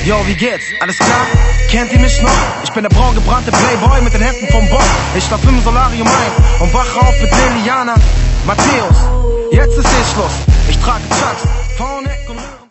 Yo, wie geht's? Alles klar? Kennt ihr mich noch? Ich bin der braun gebrannte Playboy mit den Händen vom Bock. Ich schlaf im Solarium ein und wache auf mit Liliana Matthäus. Jetzt ist Schluss. Ich trage Chucks vorne